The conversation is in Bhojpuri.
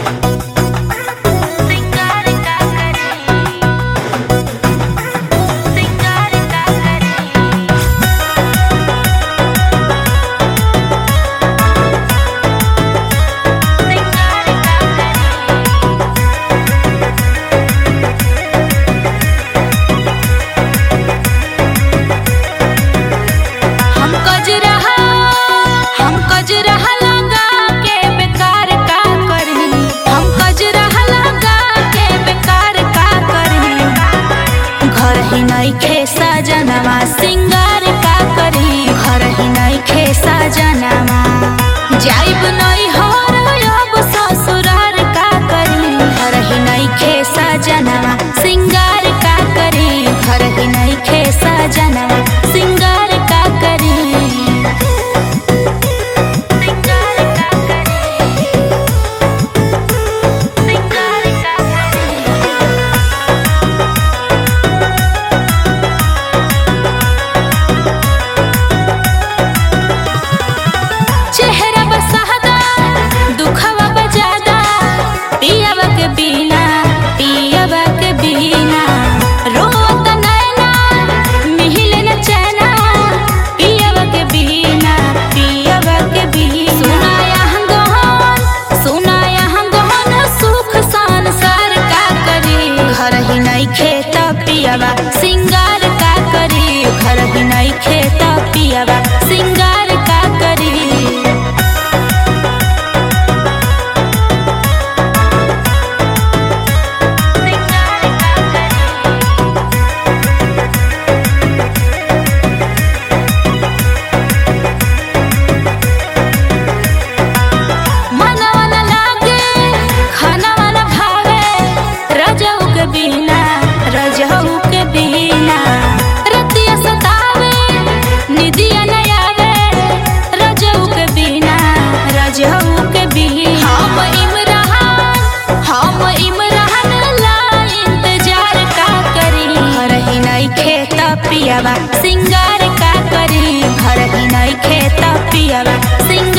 नइखे सजनवा सिंगार का करी घर ही नइखे सजनवा जाइब नहीं हर अब ससुरार का करी घर ही नइखे सजनवा सिंगार का करी घर ही नइखे सजनवा सिंगार का करी पियावा सिंगार का करी घर ही नइखे त पियावा सिंगार का करी मनवा न लागे खानवा न भावे रजऊ के बिना रजऊ के बिना रतिया सतावे निदिया न आवे रजऊ के बिना रजऊ के बिना हम इमरान ला इंतजार का करी घर ही नइखे त पियावा सिंगार का करी घर ही नइखे त पियावा सिंगार